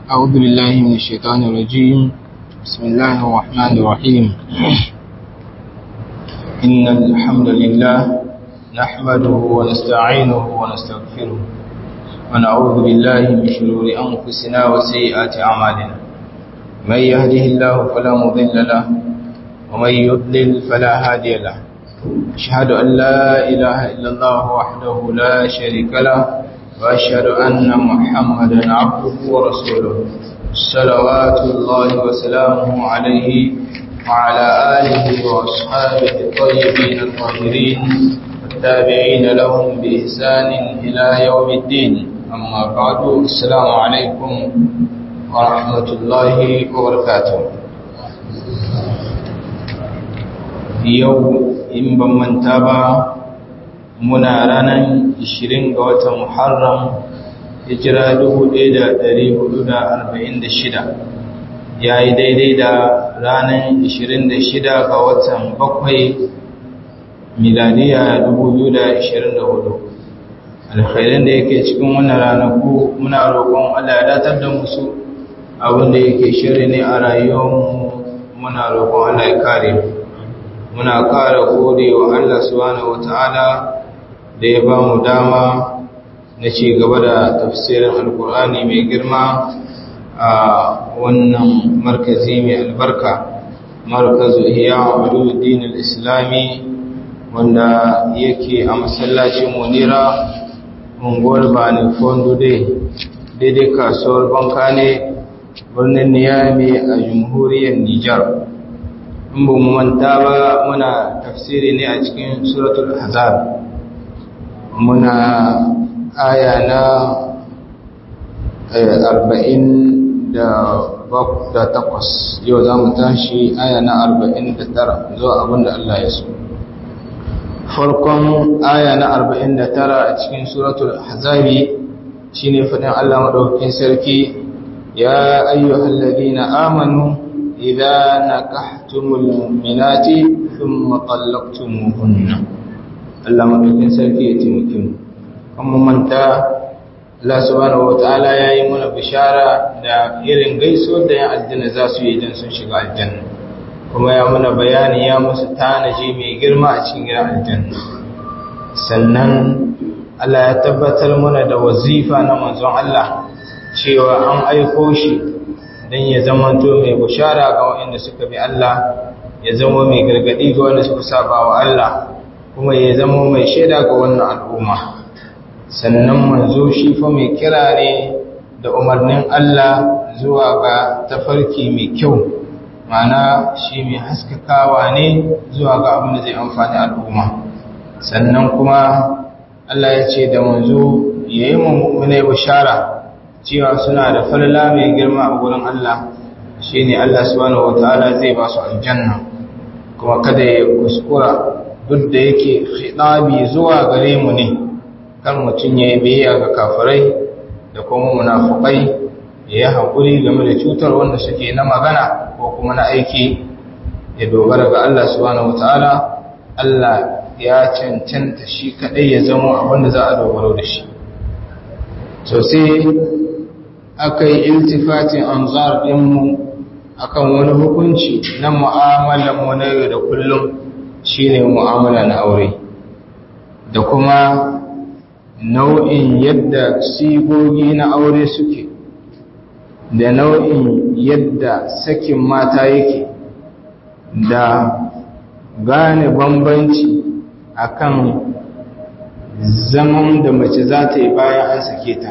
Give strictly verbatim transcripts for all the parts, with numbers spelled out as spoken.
أعوذ بالله من الشيطان الرجيم. بسم الله الرحمن الرحيم. إن الحمد لله نحمده ونستعينه ونستغفره ونعوذ بالله من شرور أنفسنا وسيئات أعمالنا. من يهده الله فلا مضل له ومن يضلل فلا هادي له. أشهد أن لا إله إلا الله وحده لا شريك له وأشهد أن محمدا عبده ورسوله صلوات الله وسلامه عليه وعلى آله وأصحابه الطيبين الطاهرين والتابعين لهم بإحسان إلى يوم الدين. أما بعد، السلام عليكم ورحمة الله وبركاته. يوم إن بمن تابع muna ranar ishirin ga watan Muharram hijira dubu ɗaya da ɗari hudu da arba'in da shida, ya yi daidai da ranar ishirin da shida ga watan bakwai miladiya dubu biyu da ashirin da hudu. Alkhairin da yake cikin wannan ranaku muna roƙon Allah ya datar da musu, abinda yake shiri ne a rayuwarmu muna roƙon Allah ya kare mu. Muna ƙara gode wa Allah subhanahu wataala da ya ba mu dama na ci gaba da tafsirin alkur'ani mai girma a wannan markazi mai albarka, markazu ihya ulumuddin al-islami, wanda yake a masallacin munira unguwar bani fondo daidai kasuwar banka ne birnin niyami a jamhuriyar nijar. In ba mu manta ba, muna tafsiri ne a cikin suratul ahzab, muna aya na arba'in da takwas, yau za mu tashi aya na arba'in da tara zuwa abinda Allah ya so. Farkon aya na arba'in da tara a cikin suratul ahzabi shine fadin Allah madaukakin sarki, ya ayyuhal ladina amanu idza nakahtumul mu'minati thumma talaqtumuhunna. Allah madaukin sarki ya taimake mu. Kuma manta Allah subhanahu wataala yayi mana bishara da irin gaisuwar da yan aljanna za su yi idan sun shiga aljanna, kuma ya mana bayani ya musu tanaji mai girma a cikin gidan aljanna. Sannan Allah ya tabbatar mana da wazifa na manzon Allah cewa an aiko shi dan ya zamanto mai bishara ga waɗanda suka bi Allah, ya zama mai gargadi ga waɗanda suka saba wa Allah, kuma ya zama mai shaida ga wannan al'umma. Sannan manzo shi fa mai kira ne da umarnin Allah zuwa ga tafarki mai kyau, mana shi mai haskakawa ne zuwa ga abin da zai amfani al'umma. Sannan kuma Allah ya ce da manzo ya yi mu'minai bishara cewa suna da falala mai girma a gurin Allah, shi ne Allah subhanahu wataala zai ba su aljanna. Kuma kada ya kuskura, duk da yake khitabi zuwa gare mu ne, kan mutum ya yi biyayya ga kafirai da kuma munafukai, ya yi haƙuri game da cutar wanda suke na magana ko kuma na aiki, ya dogara ga Allah subhanahu wataala. Allah ya cancanta shi kaɗai ya zama abin da za a dogaro da shi. Sosai aka yi iltifatin anzar ɗinmu akan wani hukunci na mu'amalanmu na yau da kullum, shi ne mu'amala na aure, da kuma nau'in yadda sigogi na aure suke, da nau'in yadda sakin mata yake, da gane bambanci akan zaman da mace za ta yi bayan an sake ta.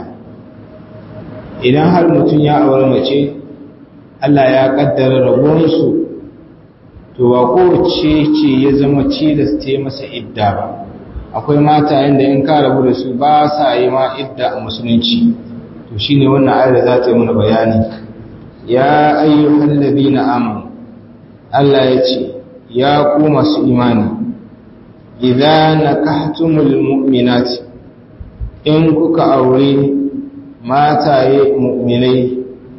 Idan har mutum ya aure mace, Allah ya kaddara rabonsu, to ba kowace ce ya zama cilasta masa idda ba. Akwai mata inda in ka rabu da su ba sa yi ma idda a musulunci, to shine wannan ayar za ta yi mana bayani. Ya ayyuhal ladina amanu, Allah ya ce ya ku masu imani, idza nakahtumul mu'minati, in kuka aure mataye mu'minai,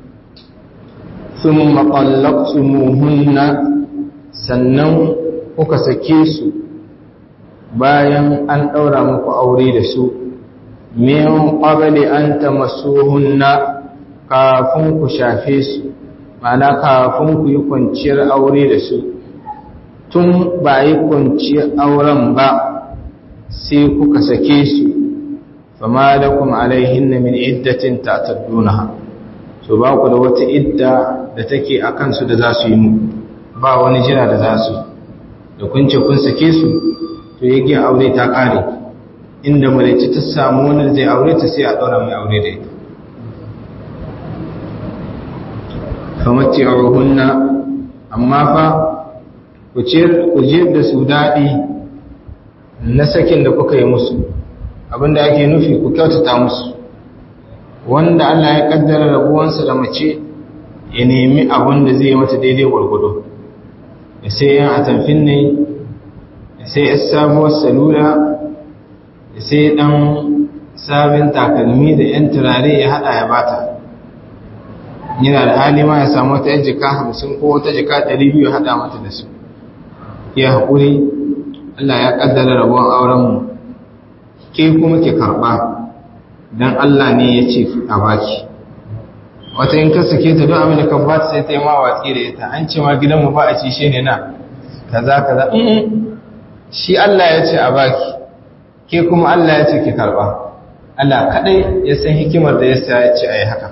thumma talaqtumuhunna, sannan kuka sake su bayan an ɗaura muku aure da su, min qabli an tamassuhunna, kafin ku shafe su ma'ana kafin ku yi kwanciyar aure da su tun ba yi kwanciyar auren ba sai kuka sake su fama lakum alaihinna min iddatin ta'taddunaha to ba ku da wata idda da take akan su da za su yi mu ba wani jira da za su da kun ce kun sake su to yake aure ta kare inda malaci ta samu wani zai aure ta sai a daura mai aure da ita famatti'uhunna amma fa ku je da su daɗi na sakin da kuka yi musu abinda ake nufi ku kyautata musu wanda Allah ya kaddara rabuwansa da mace ya nemi abin da zai mata daidai gwargwado ya sai yan atamfin ne ya sai yan sabuwar salula ya sai ɗan sabin takalmi da yan turare ya haɗa ya bata yana da hali ma ya samu wata yan jika hamsin ko wata jika ɗari biyu haɗa mata da su ya haƙuri Allah ya ƙaddara rabon aurenmu ke kuma ke karɓa don Allah ne ya ce a baki wata in ka sake ta don abin da kan ba ta sai ta yi ma watsi da ita an ce ma gidanmu ba a ci shi ne na kaza kaza shi Allah ya ce a baki ke kuma Allah ya ce ke karɓa Allah kaɗai ya san hikimar da ya sa ya ce a yi haka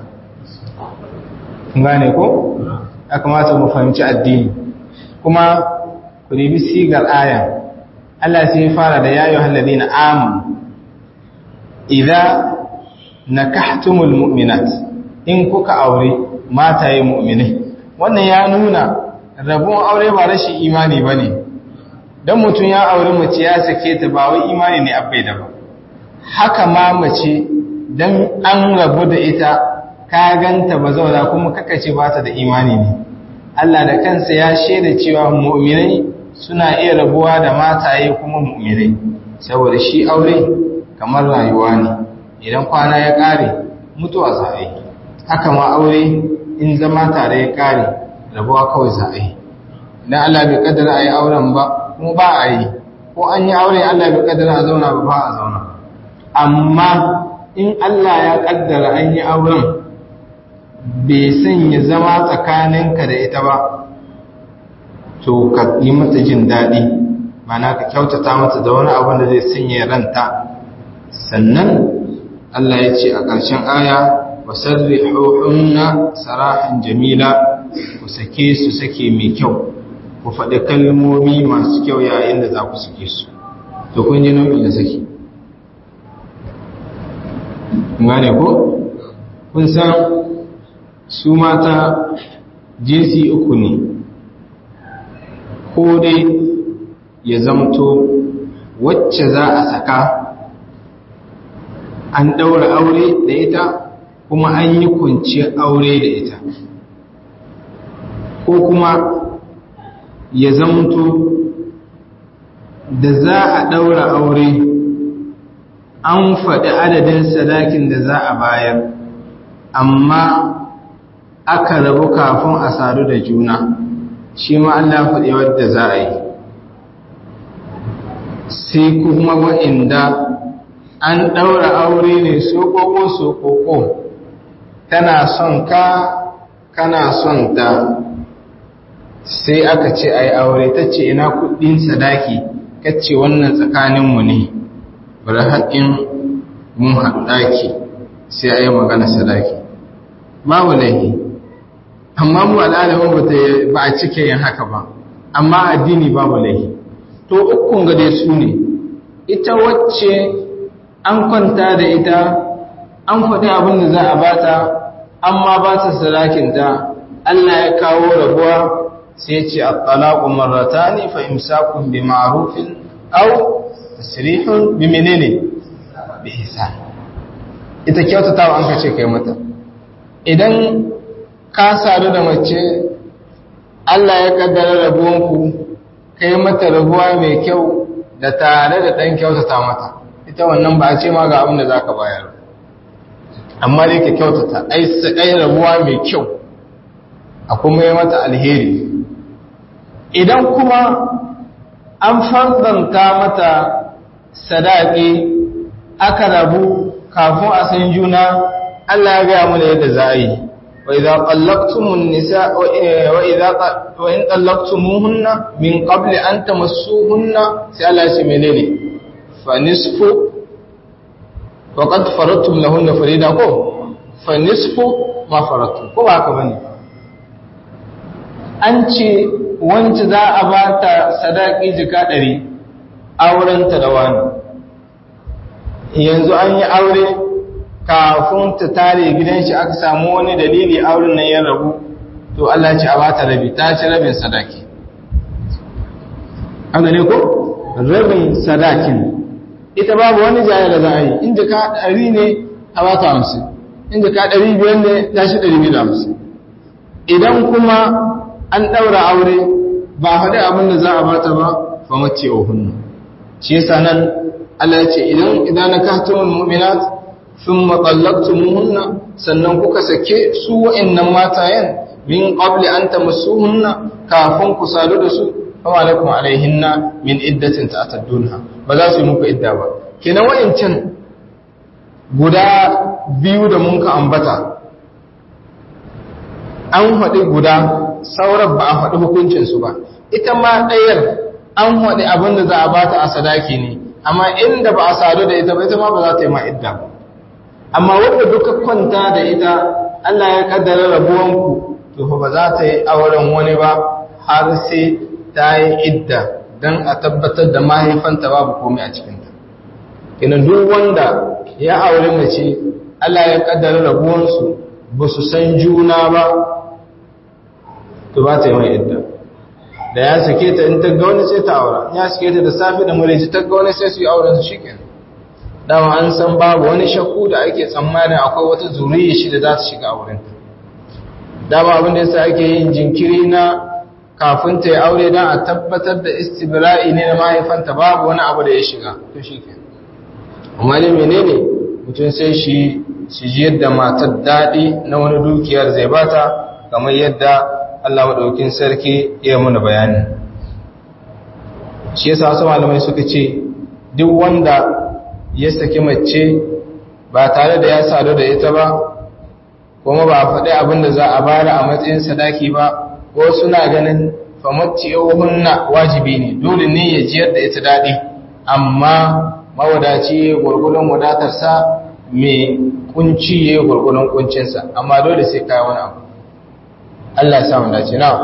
gane ko ya kamata mu fahimci addini kuma ku nemi sigar ayan Allah sai ya fara da yayin halladina amanu idza nakahtumul mu'minat in kuka aure mataye mu'minai wannan ya nuna rabon aure ba rashin imani bane dan mutun ya aure mace ya sake ta ba wai imani ne abai da ba haka ma mace dan an rabu da ita ka ganta ba zauna kuma kakace ba ta da imani ne Allah da kansa ya shaida cewa mu'minai suna iya rabuwa da mataye kuma mu'minai saboda shi aure kamar rayuwa ne idan kwana ya kare mutuwa za a yi haka ma aure in zama tare ya kare rabuwa kawai za a yi idan Allah bai kaddara a yi auren ba kuma ba a yi ko an yi aure Allah bai kaddara a zauna ba ba a zauna amma in Allah ya kaddara an yi auren bai sanya zama tsakaninka da ita ba to ka yi mata jin daɗi mana ka kyautata mata da wani abin da zai sanya ranta sannan Allah ya ce a ƙarshen aya wasarrihuhunna sarahan jamila ku sake su sake mai kyau ku faɗi kalmomi masu kyau yayin da za ku sake su to kun ji nau'i da sake gane ko kun san su mata jinsi uku ne ko dai ya zamto wacce za a saka an ɗaura aure da ita kuma an yi kwanciyar aure da ita ko kuma ya zamto da za a ɗaura aure an faɗi adadin sadakin da za a bayar amma aka rabu kafin a sadu da juna shi ma Allah faɗi wadda za a yi sai kuma wa'inda an ɗaura aure ne sokoko-sokoko tana son ka kana son ta sai aka ce a yi aure ta ce ina kuɗin sadaki kacce wannan tsakaninmu ne bari haƙin mun haɗaki sai a yi magana sadaki babu laifi amma mu al'adamun ba a cike yin haka ba amma addini babu laifi to ukun ga dai su ne ita wacce an kwanta da ita an faɗi abin da za a bata amma ba ta sadakinta Allah ya kawo rabuwa sai ce at-talaqu marratani fa imsakun bi ma'rufin aw tasrihun bi menene bi ihsan ita kyautatawa an kace kai mata idan ka sadu da mace Allah ya kaddara rabuwanku kai mata rabuwa mai kyau da tare da dan kyautata mata ita wannan ba a ce ma ga abin da zaka bayar amma dai ka kyautata ai sai rabuwa mai kyau a kuma yi mata alheri idan kuma an fanzanta mata sadaki aka rabu kafin a san juna Allah ya gaya mana yadda za a yi wa idza qallaqtumun nisa wa idza wa in qallaqtumuhunna min qabli an tamassuhunna sai Allah ya ce menene fa nisfu wa qad faradtum lahunna farida ko fa nisfu ma faradtum ko ba haka bane an ce wance za a ba ta sadaki jika ɗari aurenta da wani yanzu an yi aure kafin ta tare gidan shi aka samu wani dalili auren nan ya rabu to Allah ce a ba ta rabi ta ci rabin sadaki an gane ko rabin sadakin ita babu wani jaya da za a yi in jika ɗari ne a ba ta hamsin in jika ɗari biyar ne ta shi ɗari biyu da hamsin idan kuma an ɗaura aure ba faɗi abin da za a bata ba fa mace ohunnu shi yasa nan Allah ya ce idan idan nakahtumul mu'minat thumma talaqtumuhunna sannan kuka sake su wa'annan matayen min qabli an tamassuhunna kafin ku sadu da su fa alaikum alaihinna min iddatin ta'taddunha ba za su yi muku idda ba kenan wa'ancan guda biyu da mun ka ambata an faɗi guda sauran ba a faɗi hukuncinsu ba ita ma ɗayar an faɗi abin da za a ba ta a sadaki ne amma inda ba a sadu da ita ba ita ma ba za ta yi ma idda ba amma wanda duka kwanta da ita Allah ya kaddara rabuwanku to fa ba za ta yi auren wani ba har sai ta yi idda don a tabbatar da mahaifanta babu komai a cikinta kina duk wanda ya aure mace Allah ya kaddara rabuwansu ba su san juna ba to ba ta yi mai idda da ya sake ta in ta ga wani sai ta aura ya sake ta da safi da mureci ta ga wani sai su yi auren su shikenan dama an san babu wani shakku da ake tsammanin akwai wata zuriya shi da za ta shiga auren ta dama abin da yasa ake yin jinkiri na kafin ta yi aure don a tabbatar da istibra'i ne na mahaifanta babu wani abu da ya shiga to shikenan amma dai menene mutum sai shi shi ji yadda matar daɗi na wani dukiyar zai bata kamar yadda Allah maɗaukin sarki ya muna bayani shi yasa wasu malamai suka ce duk wanda ya saki mace ba tare da ya sadu da ita ba kuma ba a faɗi abin da za a bara a matsayin sadaki ba ko suna ganin famacci hunna wajibi ne dole ne ya jiyar da ita daɗi amma mawadaci gwargwadon wadatarsa mai kunci ya gwargwadon kuncinsa amma dole sai kai wani abu Allah ya samu dace na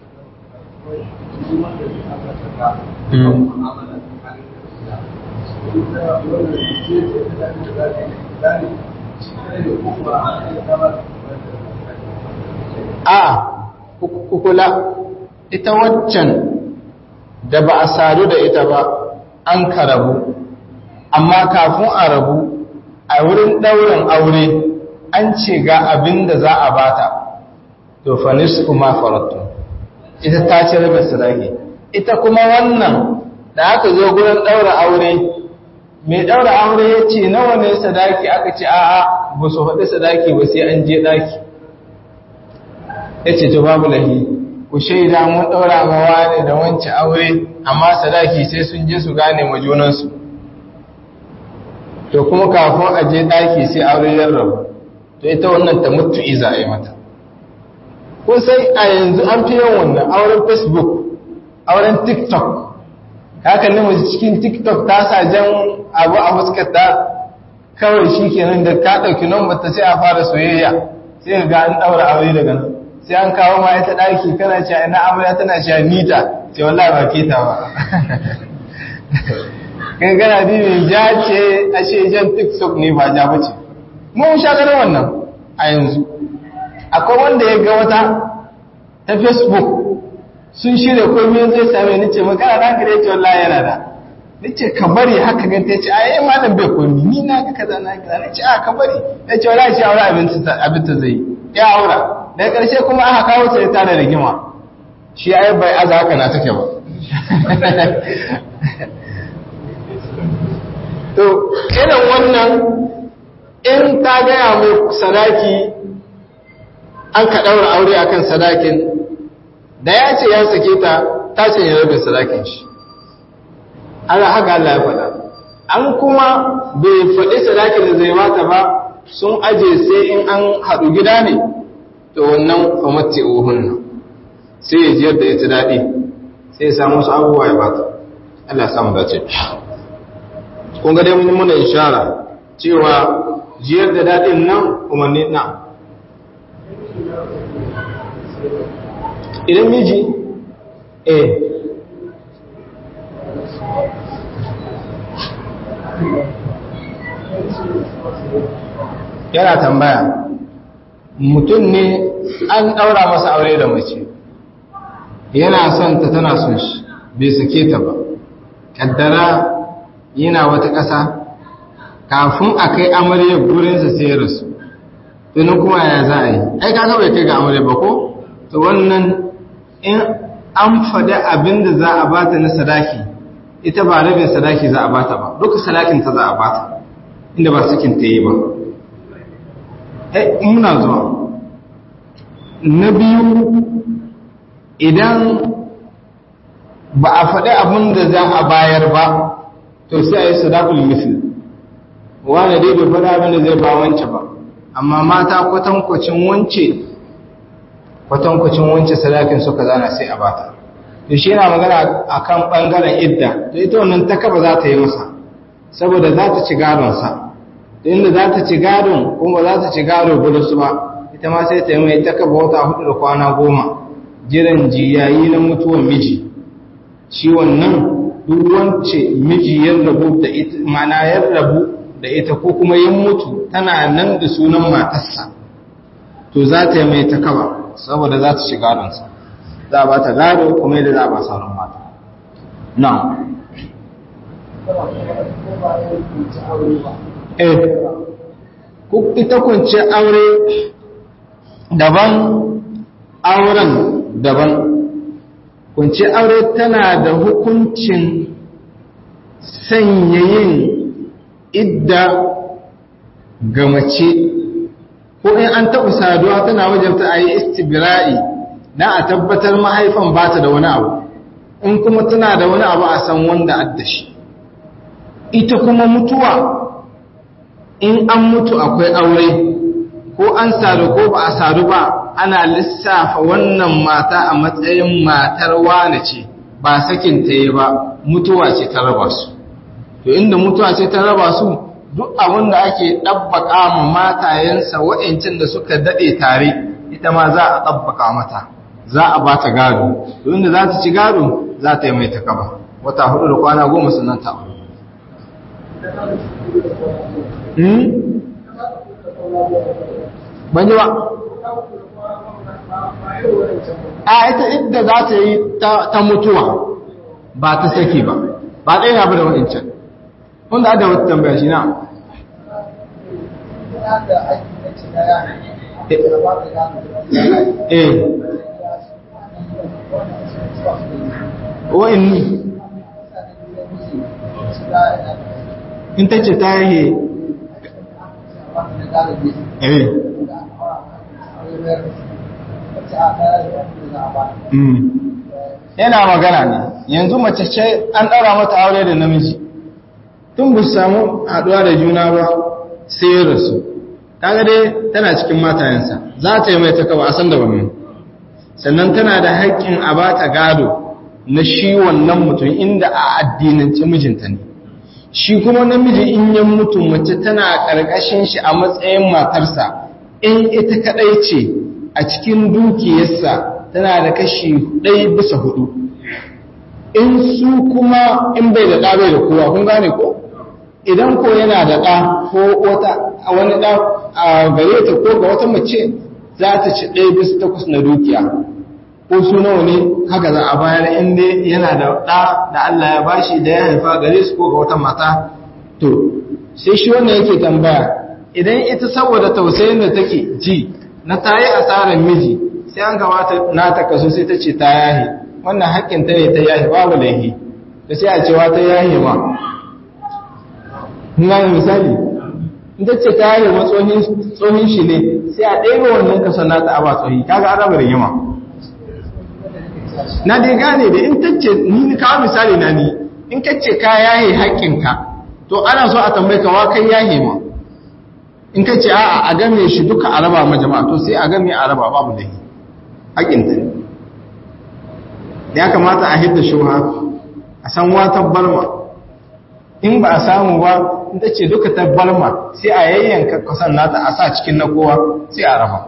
a kukula ita waccan da ba a sadu da ita ba an ka rabu amma kafin a rabu a wurin ɗaurin aure an ce ga abin da za a bata to fa nisfu ma farattu ita ta ce rabin sadaki ita kuma wannan da aka zo gurin ɗaura aure mai ɗaura aure ya ce nawa ne sadaki aka ce a'a ba su faɗi sadaki ba sai an je ɗaki ya ce to babu lahi ku shaida mun ɗaura mawa ne da wancan aure amma sadaki sai sun je su gane ma junansu to kuma kafin a je ɗaki sai aure ya rabu to ita wannan ta mutu iza a yi mata ko sai a yanzu an fi yin wannan auren facebook auren tiktok haka ne mace cikin tiktok ta sa jan abu a fuskarta kawai shi kenan da ka ɗauki nan bata sai a fara soyayya sai ga an ɗaura aure daga nan sai an kawo ma ita ɗaki kana cewa ina amarya tana cewa nita ce wallahi ba ke ta ba kan gana bibi ja ce ashe jan tiktok ne ba ja bace mun sha ganin wannan a yanzu akwai wanda ya ga wata ta facebook sun shirya komai zai same ni ce magana na gare ce wallahi yana da ni ce ka bari haka ga ta ce ai malam bai komi ni na ga kaza na kaza ni ce a ka bari ya ce wallahi shi aure abin ta abin ta zai ya aura daga karshe kuma aka kawo ta ta da rigima shi ai bai aza haka na take ba to irin wannan in ta gaya mai sadaki an ka ɗaura aure akan sadakin da ya ce ya sake ta ta ce ya rabin sadakin shi Allah haka Allah ya faɗa an kuma bai faɗi sadakin da zai mata ba sun aje sai in an haɗu gida ne to wannan famatti uhunna sai ya jiyar da ita daɗi sai ya samu su abubuwa ya bata Allah ya samu dace kun ga dai mun muna ishara cewa jiyar da daɗin nan umarni na idan miji eh yana tambaya mutum ne an ɗaura masa aure da mace yana son ta tana son shi bai sake ta ba kaddara yana wata ƙasa kafin a kai amaryar gurinsa sai rasu tunan kuma ya za a yi ai kaka bai kai ga amaryar ba ko to wannan in an faɗi abin da za a bata na sadaki ita ba rabin sadaki za a bata ba duka sadakin ta za a bata inda ba sakin ta yi ba eh muna zuwa na biyu idan ba a faɗi abin da za a bayar ba to sai a yi sadakul misli wanda dai bai faɗi abin da zai ba wance ba amma mata kwatankwacin wance kwatankwacin wance sadakin suka zana sai a bata to shi yana magana akan ɓangaren idda to ita wannan takaba za ta yi masa saboda za ta ci gadonsa to inda za ta ci gadon kuma za ta ci gado gudu su ba ita ma sai ta yi mai takaba wata hudu da kwana goma jiran jiyayi na mutuwan miji shi wannan duk wance miji ya rabu da ita mana ya rabu da ita ko kuma yin mutu tana nan da sunan matarsa to za ta yi mai takaba saboda za ta ci gadonsa za a ba ta gado kuma yadda za a ba sauran mata na eh ita kunce aure daban auren daban kunce aure tana da hukuncin sanya yin idda ga mace ko in an taɓa saduwa tana wajabta a yi istibra'i na a tabbatar mahaifan ba ta da wani abu in kuma tana da wani abu a san wanda adda shi ita kuma mutuwa in an mutu akwai aure ko an sadu ko ba a sadu ba ana lissafa wannan mata a matsayin matar wane ce ba sakin ta yi ba mutuwa ce ta raba su to inda mutuwa ce ta raba su duk abin da ake ɗabbaka ma matayensa wa'incin da suka daɗe tare ita ma za a ɗabbaka mata za a ba ta gado to inda za ta ci gado za ta yi mai takaba wata hudu da kwana goma sannan ta aure ban yi ba a ita idda za ta yi ta mutuwa ba ta saki ba ba ɗaya abu da waɗancan wanda ada wata tambaya shi na eh wa'in ni in ta ce ta yi eh yana magana ne yanzu mace ce an ɗaura mata aure da namiji tun bu samu haɗuwa da juna ba sai ya rasu kaga dai tana cikin matayensa za ta yi mai taka ba a san da wannan sannan tana da haƙƙin a ba ta gado na shi wannan mutum inda a addinance mijinta ne shi kuma namiji in yan mutu mace tana ƙarƙashin shi a matsayin matarsa in ita kaɗai ce a cikin dukiyarsa tana da kashi ɗaya bisa hudu in su kuma in bai da ɗa bai da kowa kun gane ko idan ko yana da ɗa ko wata a wani ɗa a gare ta ko ga wata mace za ta ci ɗaya bisa takwas na dukiya ko su nawa ne haka za a bayar inda yana da ɗa da Allah ya bashi da ya haifa gare su ko ga wata mata to sai shi wannan yake tambaya idan ita saboda tausayin da take ji na ta yi asarar miji sai an kamata na ta kaso sai ta ce ta yahi wannan haƙƙin ta ne ta yahi babu laihi da sai a cewa ta yahi ma ina misali in ta ce ta yahi ma tsohin shi ne sai a ɗaya wannan kaso na ta aba tsohi kaga an raba rigima na dai gane da in ta ce ni kawo misali na ni in ka ce ka yahi haƙƙinka to ana so a tambaye ka wa kai yahi ma in ka ce a'a a game shi duka a raba ma jama'a to sai a game a raba babu da haƙinta ne ya kamata a hidda shubha a san wata balma in ba a samu ba in ta ce duka ta balma sai a yayyanka kasan nata a sa cikin na kowa sai a raba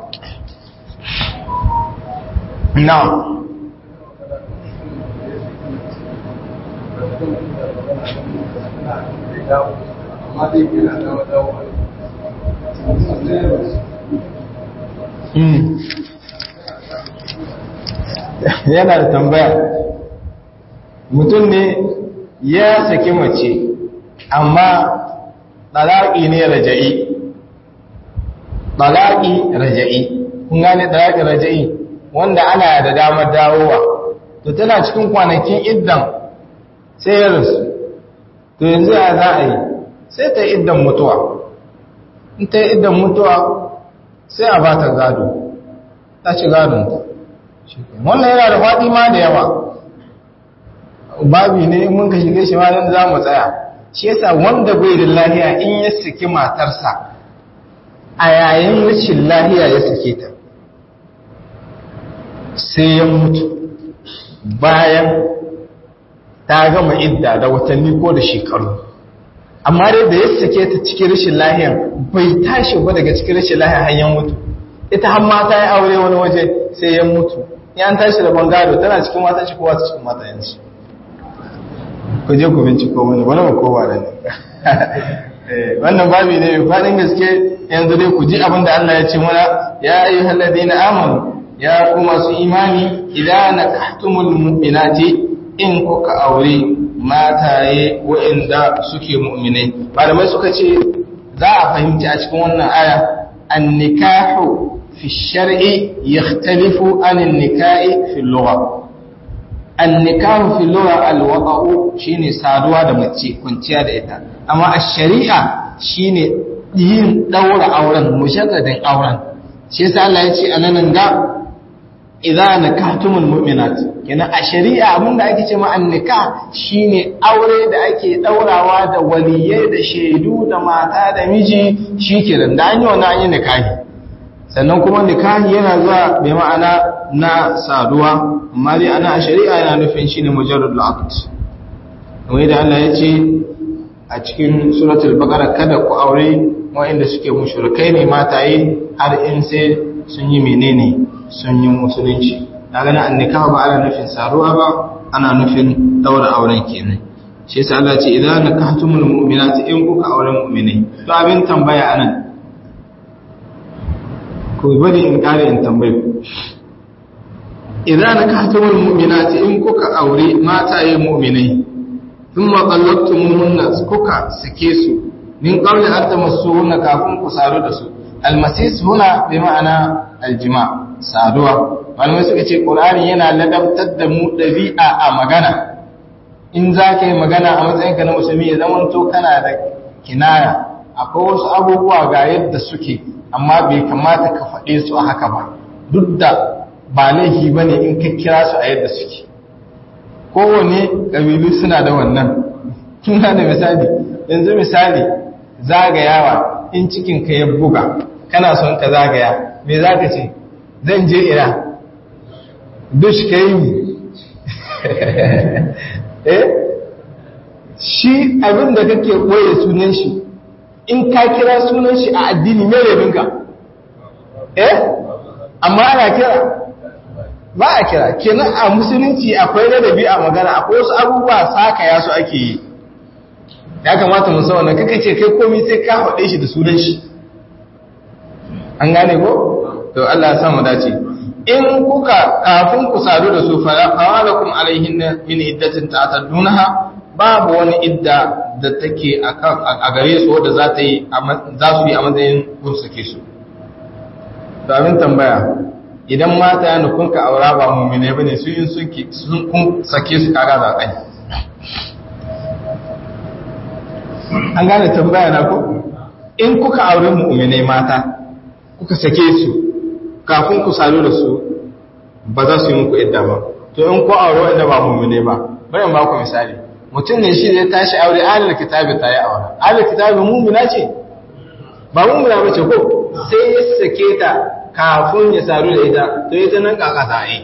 na yana da tambaya mutum ne ya saki mace amma ɗalaƙi ne raja'i ɗalaƙi raja'i kun gane ɗalaƙi raja'i wanda ana da damar dawowa to tana cikin kwanakin iddan sai ya rasu to yanzu ya za a yi sai ta yi iddan mutuwa in ta yi iddan mutuwa sai a ba ta gado ta ci gadonta wannan yana da faɗi ma da yawa babi ne in mun ka shige shi ma nan za mu tsaya shi yasa wanda bai da lahiya in ya saki matarsa a yayin rashin lahiya ya sake ta sai ya mutu bayan ta gama idda da watanni ko da shekaru amma dai da ya sake ta cikin rashin lahiya bai tashi ba daga cikin rashin lahiya hanyar mutu ita har mata ya aure wani waje sai ya mutu ya an tashi da bangado tana cikin mata shi kowa cikin mata yanzu ku je ku binciko wani wani ba kowa da ne wannan babi ne mai faɗin gaske yanzu dai ku ji abin da Allah ya ce mana ya ayi halladai na amanu ya ku masu imani idan na kahtumul mu'minati in kuka aure mataye waɗanda suke mu'minai malamai suka ce za a fahimci a cikin wannan aya an-nikahu fi shar'i yakhtalifu an an-nikahi fi al-lugha an-nikahu fi al-lugha al-wada'u shine saduwa da mace kwanciya da ita amma a shari'a shine yin daura auren mujarradin auren shi yasa Allah ya ce anan ga idza nakahtumul mu'minat kenan a shari'a abinda ake ce ma annika shine aure da ake daurawa da waliyai da shaidu da mata da miji shikenan da an yi wannan an yi nikahi sannan kuma nikahi yana zuwa bai ma'ana na saduwa amma dai ana a shari'a yana nufin shine mujarradul aqd kamar da Allah ya ce a cikin suratul baqara kada ku aure wa'inda suke mushrikai ne mataye har in sai sun yi menene sun yi musulunci na gani an nikahu ba ana nufin saruwa ba ana nufin daura auren kenan shi yasa Allah ce idan nakahtumul mu'minati in kuka auren mu'minai to abin tambaya anan ko bari in kare in tambaye ku idan nakahtumul mu'minati in kuka aure mataye mu'minai thumma qallabtumuhunna kuka sake su min qabli an tamassuhunna kafin ku saru da su almasis huna bi ma'ana aljima saduwa malamai suka ce qur'ani yana ladabtar da mu dabi'a a magana in za ka yi magana a matsayinka na musulmi ya zama to kana da kinaya akwai wasu abubuwa ga yadda suke amma bai kamata ka faɗe su a haka ba duk da ba laifi bane in ka kira su a yadda suke kowane ƙabilu suna da wannan kina da misali yanzu misali zagayawa in cikinka ya buga kana son ka zagaya me za ka ce zan je ina dush ka yi eh shi abin da kake koye sunan shi in ka kira sunan shi a addini mai rabinka eh amma ana kira ba a kira kenan a musulunci akwai ladabi a magana akwai wasu abubuwa sakaya su ake yi ya kamata mu san wannan kake ce kai komai sai ka faɗe shi da sunan shi an gane ko to Allah ya sa mu dace in kuka kafin ku sadu da su fa qalakum alaihinna min iddatin ta'tadunaha babu wani idda da take a gare su wanda za ta yi za su yi a matsayin kun sake su to abin tambaya idan mata ya nufin ka aura ba mu'mine bane su yin sun kun sake su kaga za kai an gane tambaya na ko in kuka aure mu'mine mata kuka sake su kafin ku sadu da su ba za su yi muku idda ba to in ku aure wanda ba mu'mine ba bari in ba ku misali mutum ne shi zai tashi aure ahlul kitabi ta yi aure ahlul kitabi mu'mina ce ba mummuna bace ko sai ya sake ta kafin ya sadu da ita to ita nan kaka ta yi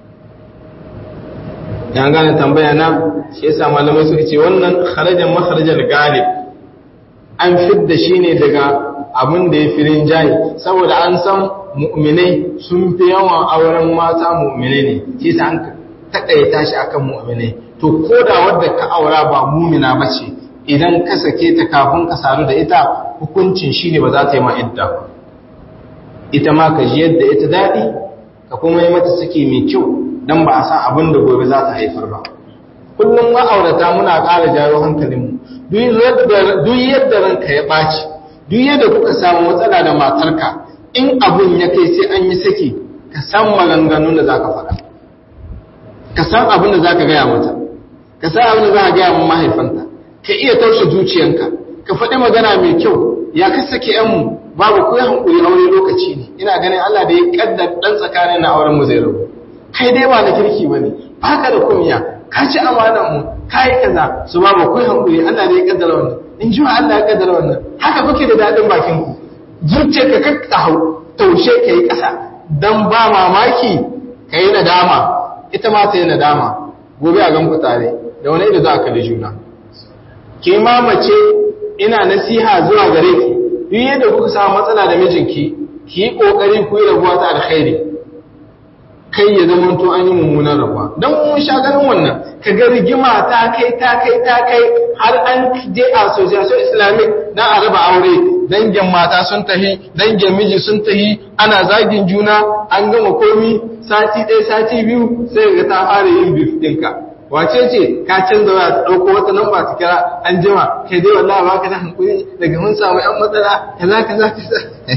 dan gane tambaya na shi yasa malamai suka ce wannan kharajan makharajal galib an fidda shi ne daga abin da ya firin jayi saboda an san mu'minai sun fi yawan auren mata mu'minai ne shi yasa an takaita shi akan mu'minai to koda wanda ka aura ba mu'mina bace idan ka sake ta kafin ka sadu da ita hukuncin shine ba za ta yi ma idda ita ma ka ji yadda ita dadi ka kuma yi mata saki mai kyau dan ba a san abin da gobe za ta haifar ba kullum ma'aurata muna ƙara jawo hankalinmu duk yadda ranka ya ɓaci duk yadda kuka samu matsala da matarka in abin ya kai sai an yi saki ka san maganganun da za ka faɗa ka san abin da za ka gaya mata ka san abin da za ka gaya min mahaifanta ka iya taushe zuciyanka ka faɗi magana mai kyau ya ka sake yanmu babu ko ya hankuri aure lokaci ne ina ganin Allah da ya kaddar dan tsakanin na auren mu zai rabu kai dai ba na kirki bane baka da kunya ka ci amanan mu kai kaza su ba ba kai hankuri Allah ne ya kaddara wannan in ji Allah ya kaddara wannan haka kuke da dadin bakin ku zuciyarka ka ka hau taushe kai kasa dan ba mamaki kai nadama ita ma ta yi nadama gobe a gan ku tare da wani ido za ka da juna ke ma mace ina nasiha zuwa gare ki duk yadda kuka samu matsala da mijinki ki yi kokari ku yi rabuwa ta alkhairi kai ya zama to an yi mummunan rabuwa don mun sha ganin wannan ka ga rigima ta kai ta kai ta kai har an je association islamic na a raba aure dangin mata sun tahi dangin miji sun tahi ana zagin juna an gama komi sati ɗaya sati biyu sai ga ta fara yin bif ɗinka wace ce ka canza wa ɗauko wata namba ta kira an jima kai dai wallahi ba ka da hankuri daga mun samu yan matsala kaza kaza kaza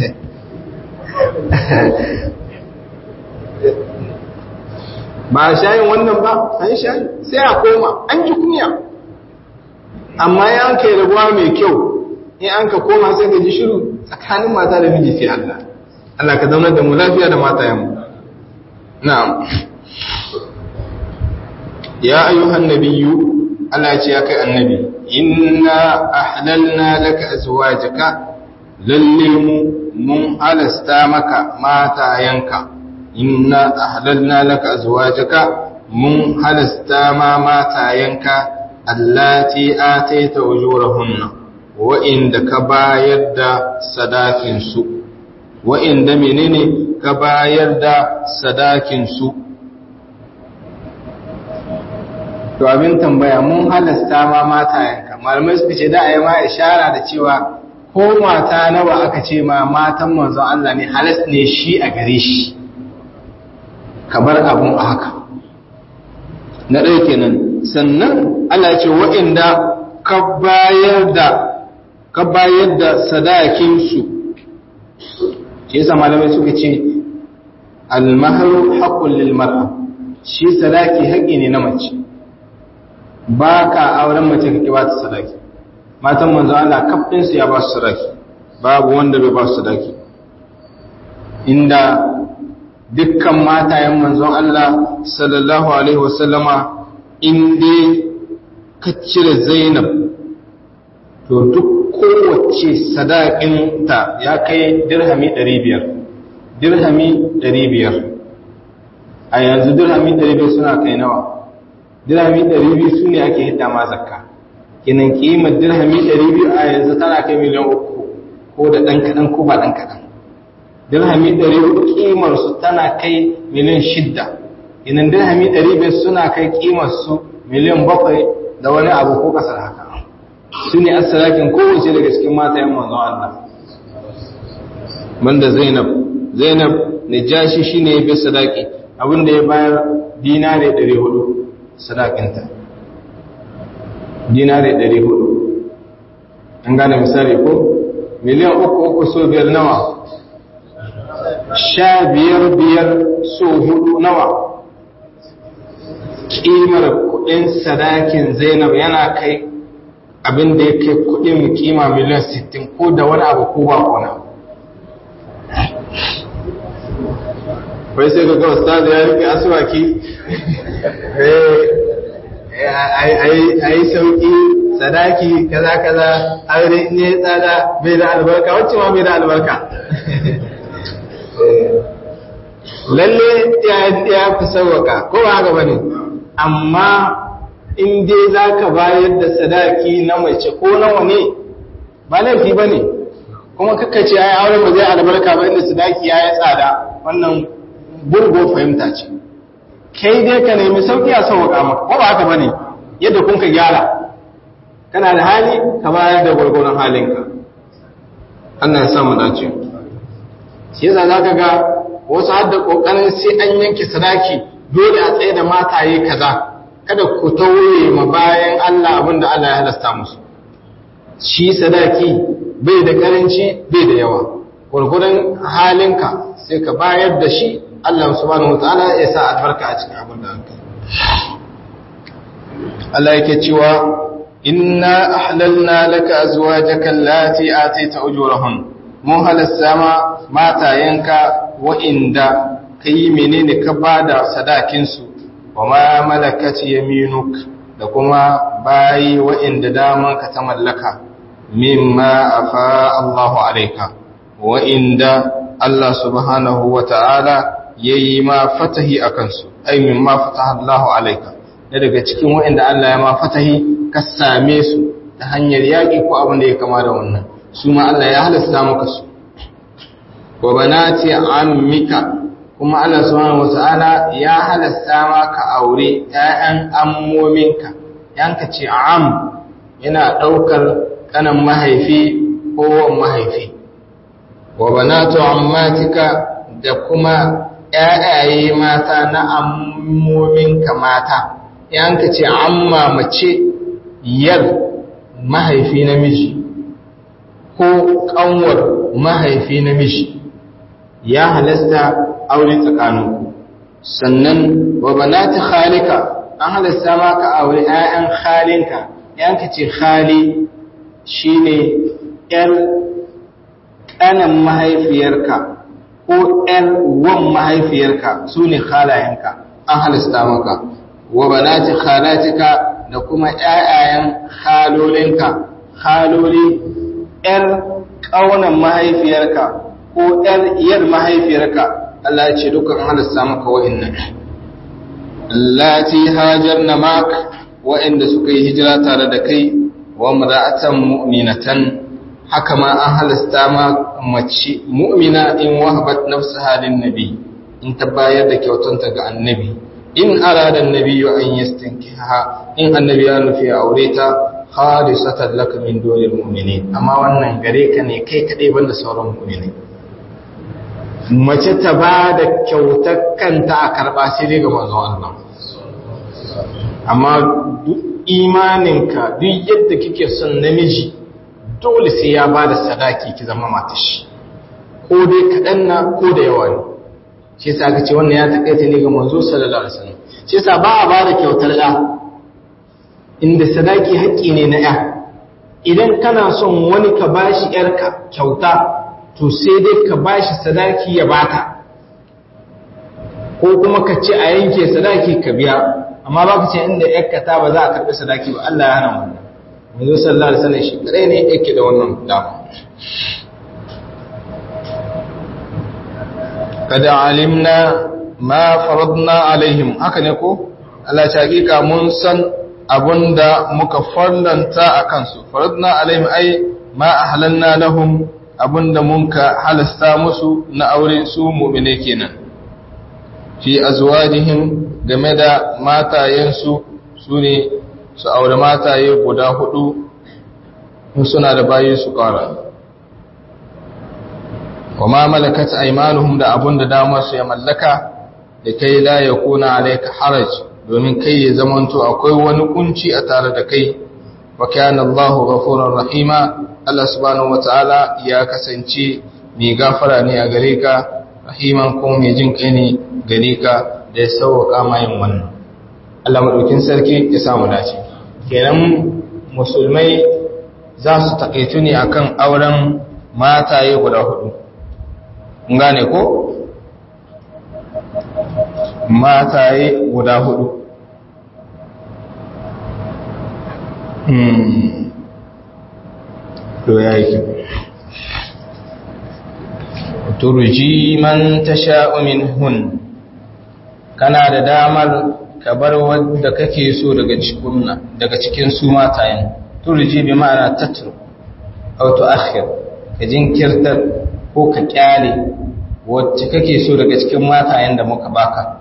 ba shayin wannan ba an shayi sai a koma an ji kunya amma ya an kai rabuwa mai kyau in an ka koma sai ka ji shiru tsakanin mata da miji sai Allah Allah ka zaunar da mu lafiya da mata yamu na'am ya ayyuhan nabiyyu Allah ya ce ya kai annabi inna ahlalna laka azwajaka lalle mu mun halasta maka matayanka inna ahlalna laka azwajaka mun halasta ma matayanka allati ataita ujurahunna wa inda ka bayar da sadakin su wa inda menene ka bayar da sadakin su to abin tambaya mun halasta ma matayanka malamai suka ce da ayi ma ishara da cewa ko mata nawa aka ce ma matan manzon Allah ne halas ne shi a gare shi kamar abun a haka na ɗaya kenan sannan Allah ya ce waɗanda ka bayar da ka bayar da sadakin su shi yasa malamai suka ce al-mahru haqqun lil mar'a shi sadaki haƙƙi ne na mace ba ka auren mace kake ba ta sadaki matan manzo Allah kafin su ya ba su sadaki babu wanda bai ba su sadaki inda dukkan matayen manzon Allah sallallahu alaihi wasallama inda ka cire Zainab to duk kowace sadakin ta ya kai dirhami ɗari biyar dirhami ɗari biyar a yanzu dirhami ɗari biyar suna kai nawa dirhami ɗari biyu su ne ake hidda ma zakka kinan kimar dirhami ɗari biyu a yanzu tana kai miliyan uku ko da ɗan kaɗan ko ba ɗan kaɗan dirhami ɗari hudu kimarsu tana kai miliyan shidda kinan dirhami ɗari biyu suna kai kimarsu miliyan bakwai da wani abu ko ƙasar haka su ne asalakin kowace daga cikin mata yan manzon Allah banda Zainab Zainab Najashi shine ya bi sadaki abinda ya bayar dinare ɗari hudu sadakinta dinare ɗari hudu an gane misali ko miliyan uku uku so biyar nawa sha biyar biyar so hudu nawa kimar kudin sadakin Zainab yana kai abin da ya kai kudin kima miliyan sittin ko da wani abu ko ba kona wai sai ga ga ustaz ya rike aswaki a yi sauƙi sadaki kaza kaza aure ne tsada bai da albarka wacce ma bai da albarka lalle ya ya fi sauwaka ko ba haka bane amma in dai zaka bayar da sadaki na mace ko nawa ne ba laifi bane kuma kakkace ai aure ba zai albarka ba inda sadaki ya yi tsada wannan burgo fahimta ce kai dai ka nemi sauki a sauwaka maka ko ba haka bane yadda kun ka gyara kana da hali ka bayar da gurgurun halinka Allah ya samu dace shi yasa zaka ga wasu har da kokarin sai an yanke sadaki dole a tsaye da mataye kaza kada ku tauye ma bayan Allah abinda Allah ya halasta musu shi sadaki bai da karanci bai da yawa gurgurun halinka sai ka bayar da shi Allah subhanahu wataala ya sa albarka a cikin abin da aka Allah yake cewa inna ahlalna laka azwajaka allati atayta ujurahun mun halasta ma matayenka wa'inda kai menene ka bada sadakin su wa ma malakat yaminuk da kuma bayi wa'inda daman ka ta mallaka mimma afa Allahu alayka wa'inda Allah subhanahu wata'ala yayi ma fatahi akan su ay mimma fataha Allahu alayka da daga cikin wa'inda Allah ya ma fatahi ka same su ta hanyar yaƙi ko abin da ya kama da wannan su ma Allah ya halasta maka su wa banati ammika kuma Allah subhanahu wata'ala ya halasta maka aure ƴaƴan ammominka yanka ce am yana daukar kanan mahaifi ko mahaifi wa banatu ammatika da kuma ƴaƴaye mata na ammominka mata yanka ce amma mace yar mahaifi namiji ko kanwar mahaifi namiji ya halasta aure tsakaninku sannan wa banati khalika an halasta maka aure ƴaƴan khalinka yanka ce khali shine ƴar ƙanan mahaifiyarka ko ƴar wan mahaifiyarka sune khalayenka an halasta maka wa banati khalatika da kuma ƴaƴayen khalolinka khaloli ƴar ƙaunan mahaifiyarka ko ƴar iyar mahaifiyarka Allah ya ce dukkan halasta maka wa'annan allati hajarna mak wa'anda suka yi hijira tare da kai wa mar'atan mu'minatan haka ma an halasta ma mace mu'mina in wahabat nafsaha lin nabi in ta bayar da kyautanta ga annabi in arada annabi an yastankiha in annabi ya nufi aure ta khalisatan laka min dunil mu'minin amma wannan gare ka ne kai kadai banda sauran mu'minai mace ta ba da kyautar kanta a karba sai dai ga manzon Allah amma duk imaninka duk yadda kike son namiji dole sai ya ba da sadaki ki zama matar shi ko dai kaɗan na ko da yawa ne shi yasa aka ce wannan ya takaita ne ga manzo sallallahu alaihi wasallam shi yasa ba a ba da kyautar ɗa inda sadaki haƙƙi ne na ya idan kana son wani ka bashi yarka kyauta to sai dai ka bashi sadaki ya baka ko kuma ka ce a yanke sadaki ka biya amma ba ka ce inda yarka ta ba za a karɓi sadaki ba Allah ya hana wannan manzo sallallahu alaihi wasallam shi kadai ne yake da wannan dama kada alimna ma faradna alaihim haka ne ko Allah ya hakika mun san abunda muka farlanta akan su faradna alaihim ai ma ahlanna lahum abunda munka halasta musu na aure su mu'mine kenan fi azwajihim game da matayensu su ne su aure mataye guda hudu suna da bayi su kara wa ma malakat aymanuhum da abunda damar su ya mallaka da kai la yakuna alayka haraj domin kai ya zamanto akwai wani kunci a tare da kai wa kana Allahu ghafurur rahima Allah subhanahu wataala ya kasance mai gafara ne a gare ka rahiman kuma mai jin kai ne gare ka da ya sauka mayin wannan Allah madaukin sarki ya samu dace kenan musulmai za su takaitu ne akan auren mataye guda hudu ngane ko mataye guda hudu hmm to yayi turji man tasha'u minhun, kana da damar ka bar wanda kake so daga cikin daga cikin su matayen. Turji bi ma'ana tatru aw tu'akhir, ka jinkirta ko ka kyale wacce kake so daga cikin matayen da muka baka.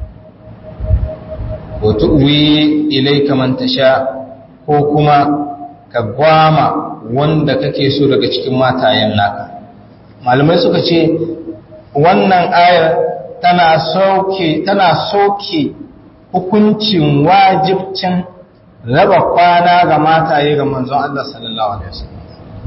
wa tu'wi ilayka man tasha, ko kuma ka gwama wanda kake so daga cikin matayen naka. Malamai suka ce wannan ayar tana soke tana soke hukuncin wajibcin raba kwana ga mataye ga manzon Allah sallallahu alaihi wasallam.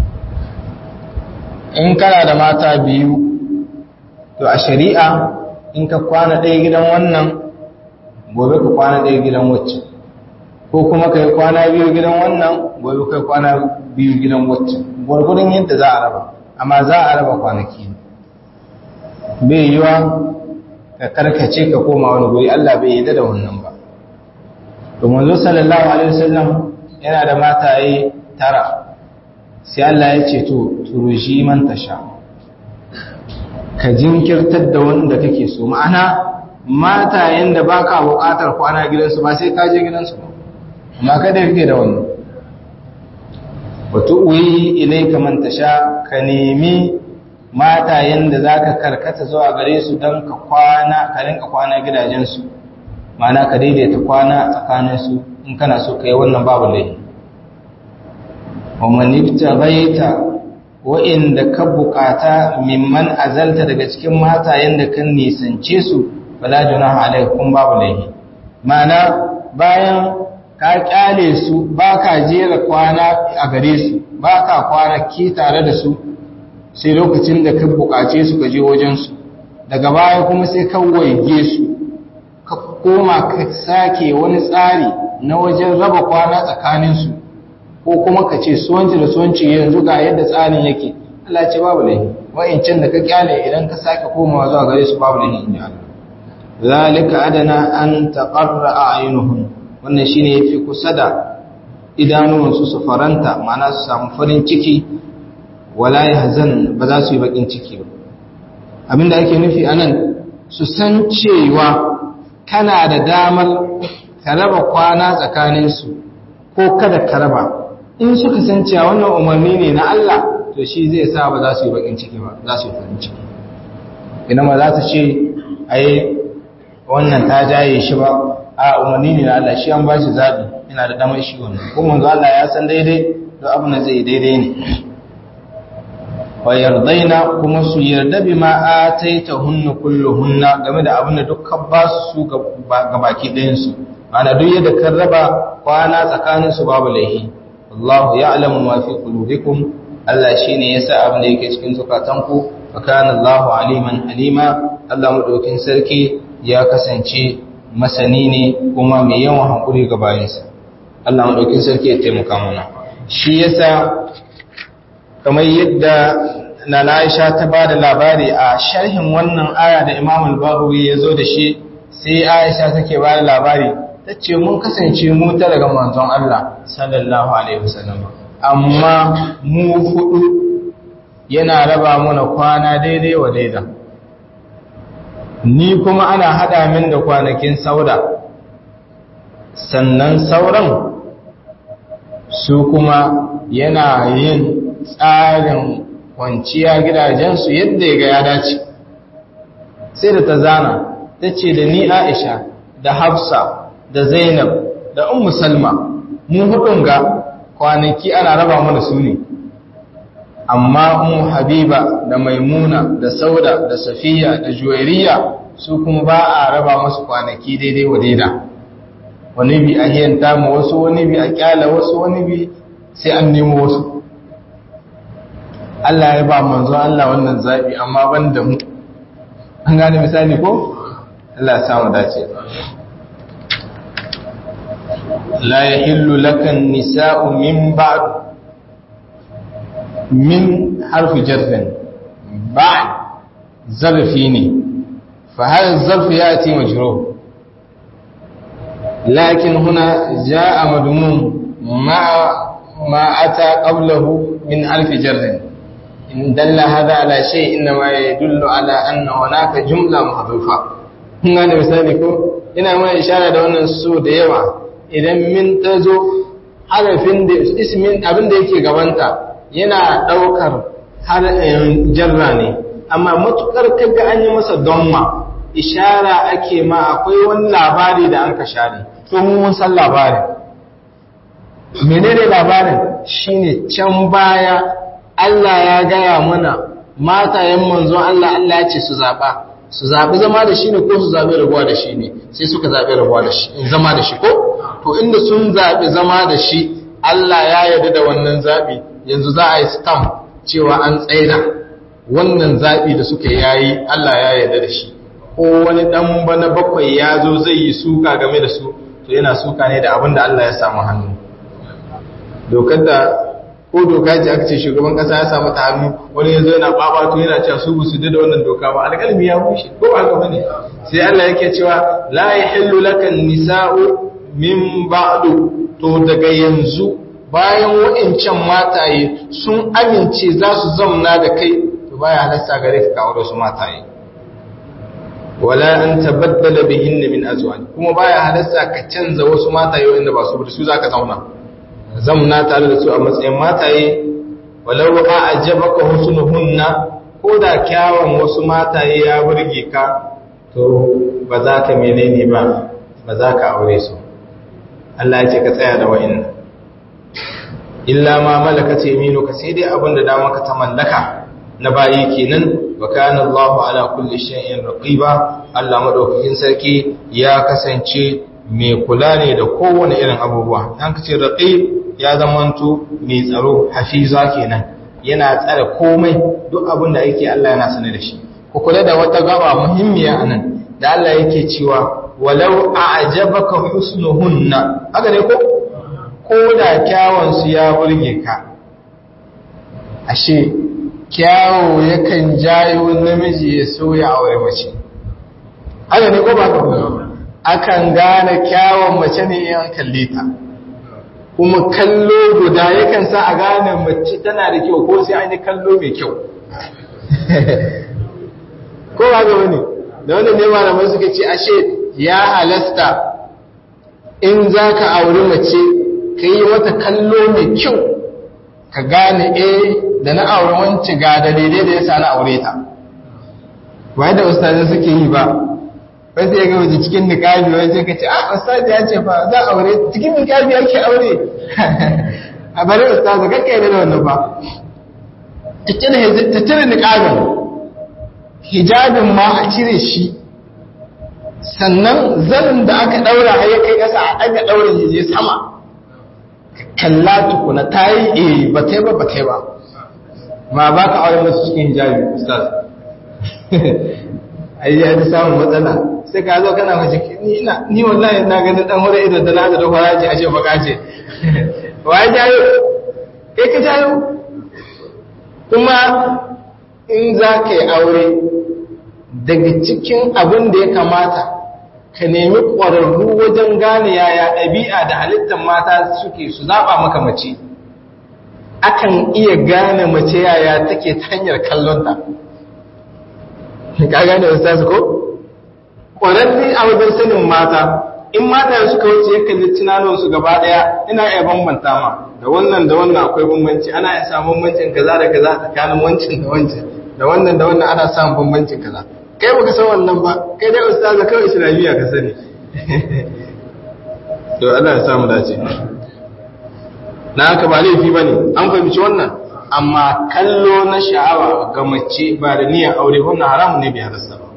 In kana da mata biyu, to a shari'a in ka kwana ɗaya gidan wannan, gobe ka kwana ɗaya gidan wacce, ko kuma ka yi kwana biyu gidan wannan, gobe ka yi kwana biyu gidan wacce, gwargwadon yadda za a raba, amma za a raba kwanaki. Bai yiwa ka karkace ka koma wani guri, Allah bai yi da wannan ba. To manzo sallallahu alaihi wasallam yana da mataye tara, sai Allah ya ce to turushi man tasha, ka jinkirtar da wanda kake so. Ma'ana matayen da baka buƙatar kwana gidansu ba sai ka je gidansu ba, amma kada kake da wannan. wa tu'wi ilayka man tasha, ka nemi matayen da zaka karkata zuwa gare su dan ka kwana ka rinka kwana gidajensu, ma'ana ka daidaita kwana tsakanin su. In kana so kai wannan babu laifi. wa man ibtaghaita, wa inda ka bukata mimman azalta daga cikin matayen da kan nisance su, fala junaha alaikum, babu laifi. Ma'ana bayan ka kyale su, baka jera kwana a gare su, baka kwana ki tare da su, sai lokacin da ka bukace su ka je wajen su, daga baya kuma sai ka waige su, ka koma ka sake wani tsari na wajen raba kwana tsakanin su, ko kuma ka ce suwanci da suwanci yanzu ga yadda tsarin yake. Allah ce babu laifi. Wa'incan da ka kyale idan ka sake komawa zuwa gare su babu laifi inda Allah. Zalika adana an taqarra a'yunuhum, wannan shine yafi kusa da idanuwansu su faranta, ma'ana su samu farin ciki, wala yahzan, ba za su yi bakin ciki ba. Abinda ake nufi anan, su san cewa kana da damar ka raba kwana tsakanin su ko kada ka raba. In suka san cewa wannan umarni ne na Allah, to shi zai sa ba za su yi bakin ciki ba, za su yi farin ciki. Idan ba za ta ce ai wannan ta jaye shi ba, a umarni ne na Allah, shi an ba shi zaɓi, yana da damar shi wannan. Kuma manzo Allah ya san daidai, don abin da zai daidai ne. Wa yardaina, kuma su yarda bi ma ataitahunna kulluhunna, game da abin da dukkan ba su ga baki ɗayan su. Ana duk yadda kan raba kwana tsakanin su babu laihi. Allahu ya'lamu ma fi qulubikum, Allah shine yasa abin da yake cikin zukatanku. Fa kana Allahu aliman halima, Allah madaukin sarki ya kasance masani ne kuma mai yawan hankuri ga bayinsa. Allah madaukin sarki ya taimaka mana. Shi yasa kamar yadda Nana Aisha ta bada labari a sharhin wannan aya da Imam al-Bahawi ya zo da shi, sai Aisha take bada labari, tace mun kasance mu ta daga manzon Allah sallallahu alaihi wasallam, amma mu hudu yana raba mana kwana daidai wa daida, ni kuma ana hada min da kwanakin sauda, sannan sauran su kuma yana yin tsarin kwanciya gidajensu yadda ya ga ya dace. Sai da ta zana, ta ce da ni Aisha da Hafsa da Zainab da Ummu Salma, mun hudun ga kwanaki ana raba mana su ne, amma Ummu Habiba da Maimuna da Sauda da Safiya da Juwairiya su kuma ba a raba masu kwanaki daidai wa daida. Wani bi a hiyanta mu wasu, wani bi a kyala wasu, wani bi sai an nemo wasu. Allah ya ba manzo Allah wannan zabi, amma ban da mu. An gane misali ko? Allah ya samu dace. La yahillu lakan nisa'u min ba'd, min harfu jarrin, ba'd zarfi ne, fa hal zarf yati majrur, lakin huna jaa madmum ma ma ata qablahu min alf jarr in dalla hada ala shay inma yadullu ala anna hunaka jumla mahdhufa kun gane misali ko ina mai ishara da wannan su da yawa idan min tazo harafin da ismin abin da yake gabanta yana daukar har jarra ne amma matukar kaga an yi masa damma ishara ake ma akwai wani labari da an ka share to mun san labarin menene labarin shine can baya Allah ya gaya mana matayen manzon Allah Allah ya ce su zaba su zabi zama da shi ne ko su zabi rabuwa da shi ne sai suka zabi rabuwa da shi zama da shi ko to inda sun zabi zama da shi Allah ya yarda da wannan zabi yanzu za a yi stamp cewa an tsaida wannan zabi da suka yayi Allah ya yarda da shi ko wani dan bana bakwai ya zo zai yi suka game da su to yana suka ne da abin da Allah ya samu hannu dokar da ko doka ce aka ce shugaban kasa ya samu ta hannu wani yanzu yana babato yana cewa su su da wannan doka ba alƙalmi ya bushe ko ba haka bane sai Allah yake cewa la yahillu lakan nisa'u min ba'du to daga yanzu bayan wa'incan mataye sun amince za su zamna da kai to baya halasta gare ka kawo su mataye wala an tabaddala bihinna min azwaj kuma baya halasta ka canza wasu mataye wanda ba su su zaka zauna zamna tare da su a matsayin mataye walau a'jabaka husnuhunna ko da kyawun wasu mataye ya burge ka to ba za ka menene ba ba za ka aure su Allah ya ce ka tsaya da wa'annan illa ma malakat yaminuka sai dai abinda da maka ta mallaka na bayi kenan wa kana Allahu ala kulli shay'in raqiba Allah madaukakin sarki ya kasance mai kula ne da kowane irin abubuwa an kace raqib ya zamanto mai tsaro hafiza kenan yana tsare komai duk abin da yake Allah yana sanar da shi ku kula da wata gaba muhimmiya anan da Allah yake cewa walau a'jabaka husnuhunna haka ne ko ko da kyawun su ya burge ka ashe kyawu yakan jayo namiji ya so ya aure mace haka ne ko ba ka akan gane kyawun mace ne in kalle ta kuma kallo guda yakan sa a gane mace tana da kyau ko sai an yi kallo mai kyau ko ba ga wani da wannan ne malamai suka ce ashe ya halasta in za ka auri mace ka yi mata kallo mai kyau ka gane eh da na auri wanci ga dalilai da ya sa na aure ta ba da ustazai suke yi ba wai sai ga waje cikin niqabi wai sai ka ce ah ustazi ya ce fa za aure cikin niqabi yake aure a bare ustazi kake ne da wannan ba tattare tattare niqabin hijabin ma a cire shi sannan zanin da aka daura har ya kai kasa a daga daurin yaje sama kalla tukuna tayi eh ba tai ba ba tai ba ma baka aure musu cikin hijabi ustazi ai ya ta samu matsala sai ka zo kana mace ni ina ni wallahi na ga dan hore idan da na da faraji ashe baka ce wai jayo kai ka jayo kuma in za ka yi aure daga cikin abin da ya kamata ka nemi ƙwararru wajen gane yaya ɗabi'a da halittar mata suke su zaɓa maka mace akan iya gane mace yaya take ta hanyar kallonta ka gane wasu ko? ƙwararri a wajen sanin mata in mata suka wuce ya kalli tunaninsu gaba ɗaya ina iya bambanta ma da wannan da wannan akwai bambanci ana iya samun bambancin kaza da kaza tsakanin wancin da wancin da wannan da wannan ana samun bambancin kaza kai baka san wannan ba kai dai ustaza kawai islamiyya ka sani to Allah ya samu dace na haka ba laifi bane an fahimci wannan amma kallo na sha'awa ga mace ba da niyyar aure wannan haramun ne bai halasta ba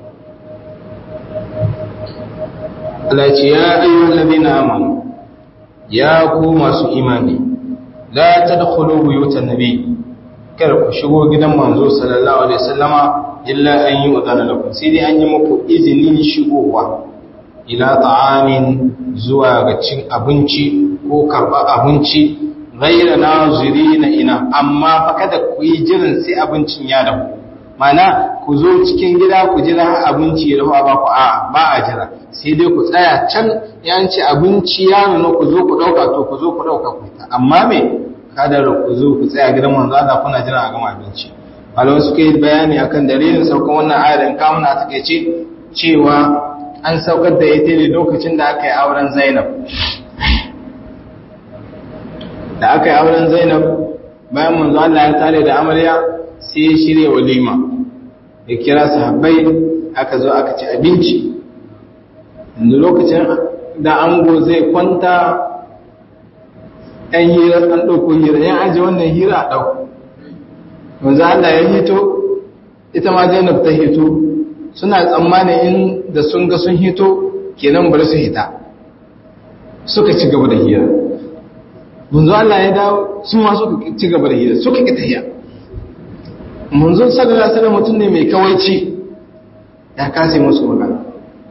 Allah ya ce ya ayyuhal ladina amanu ya ku masu imani la tadkhulu buyutan nabi kar ku shigo gidan manzo sallallahu alaihi wasallama illa an yu'dana lakum sai dai an yi muku izinin shigowa ila ta'amin zuwa ga cin abinci ko karba abinci ghayra nazirina ina amma fa kada ku yi jiran sai abincin ya dahu mana ku zo cikin gida ku jira abinci ya ruwa ba ku a ba a jira sai dai ku tsaya can yanci abinci ya nuna ku zo ku dauka to ku zo ku dauka ku ta amma me kada ku zo ku tsaya gidan manzo Allah kuna jira a gama abinci malamu suka yi bayani akan dalilin saukan wannan ayar in kawo na takeice cewa an saukar da ita ne lokacin da aka yi auren Zainab da aka yi auren Zainab bayan manzo Allah ya tare da amarya sai ya shirya walima ya kira sahabbai aka zo aka ci abinci inda lokacin da ango zai kwanta ɗan hira an ɗauko hira yan aji wannan hira a ɗauko manzo Allah ya hito ita ma Zainab ta hito suna tsammanin in da sun ga sun hito kenan bari su hita suka ci gaba da hira manzo Allah ya dawo sun ma suka ci gaba da hira suka ki tahiya manzo sallallahu alaihi wasallam mutum ne mai kawaici ya kase musu magana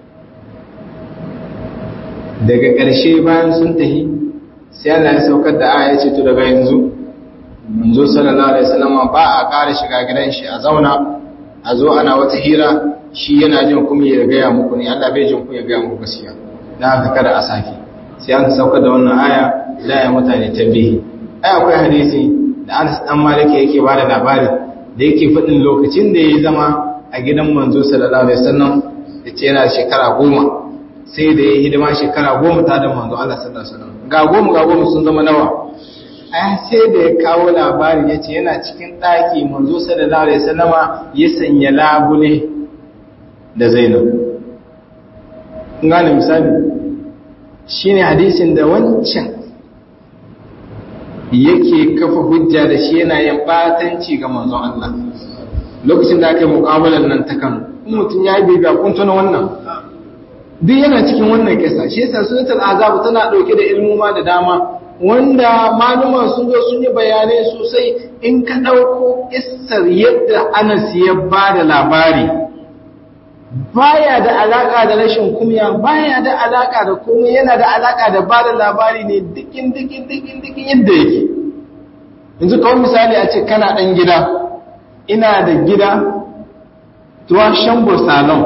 daga ƙarshe bayan sun tahi sai Allah ya saukar da aya ce to daga yanzu manzo sallallahu alaihi wasallam ba a ƙara shiga gidan shi a zauna a zo ana wata hira shi yana jin kuma ya gaya muku ne Allah bai jin ku ya gaya muku gaskiya dan haka kada a saki sai an saukar da wannan aya da ya mutane tambihi ai akwai hadisi da Anas dan Malik yake bada labari da yake fadin lokacin da yayi zama a gidan manzo sallallahu alaihi wasallam yace yana shekara goma sai da yayi hidima shekara goma ta da manzo Allah sallallahu alaihi wasallam ga goma ga goma sun zama nawa ai sai da ya kawo labari yace yana cikin daki manzo sallallahu alaihi wasallama ya sanya labule da Zainab kun gane misali shine hadisin da wancan yake kafa hujja da shi yana yin batanci ga manzon Allah lokacin da aka yi muƙabalar nan ta kan mutum ya yi bibiya kun tuna wannan duk yana cikin wannan kisa shi yasa suratul azab tana dauke da ilmuma da dama wanda maluma sun zo sun yi bayanai sosai in ka dauko kissar yadda Anas ya bada labari baya da alaka da rashin kumya baya da alaka da komai yana da alaka da bada labari ne dikin dikin dikin dikin yadda yake yanzu kawai misali a ce kana dan gida ina da gida tuwa shambo salon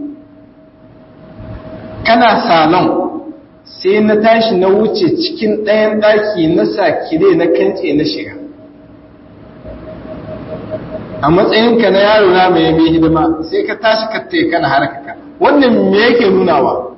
kana salon sai na tashi na wuce cikin ɗayan ɗaki na sakire na kance na shiga a matsayinka na yaro na mai mai hidima sai ka tashi katte kana harkaka wannan me yake nunawa